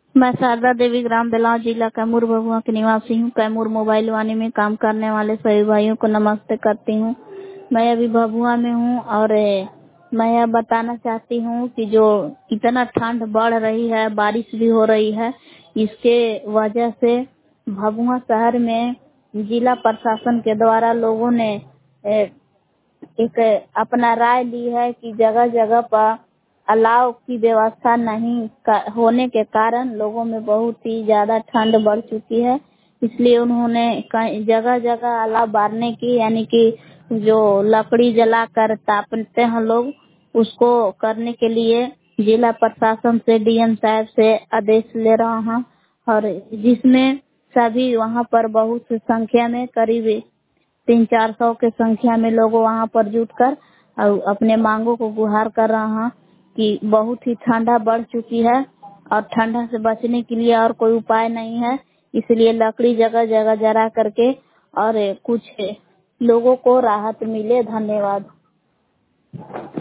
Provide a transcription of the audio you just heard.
मैं शारदा देवी ग्राम बेलाव जिला कैमूर भभुआ की निवासी हूँ। कैमूर मोबाइल वाणी में काम करने वाले सभी भाइयों को नमस्ते करती हूँ। मैं अभी भभुआ में हूँ और मैं यह बताना चाहती हूँ कि जो इतना ठंड बढ़ रही है, बारिश भी हो रही है, इसके वजह से भभुआ शहर में जिला प्रशासन के द्वारा लोगों ने एक अपना राय ली है कि जगह जगह पर अलाव की व्यवस्था नहीं होने के कारण लोगों में बहुत ही ज्यादा ठंड बढ़ चुकी है। इसलिए उन्होंने जगह जगह अलाव बारने की, यानी कि जो लकड़ी जलाकर तापते हैं लोग, उसको करने के लिए जिला प्रशासन से डीएम साहब से आदेश ले रहा हूँ। और जिसमें सभी वहाँ पर बहुत संख्या में करीब 300-400 के संख्या में लोग वहाँ पर जुटकर और अपने मांगों को गुहार कर रहा है कि बहुत ही ठंडा बढ़ चुकी है और ठंडा से बचने के लिए और कोई उपाय नहीं है। इसलिए लकड़ी जगह जगह जला करके और कुछ लोगों को राहत मिले। धन्यवाद।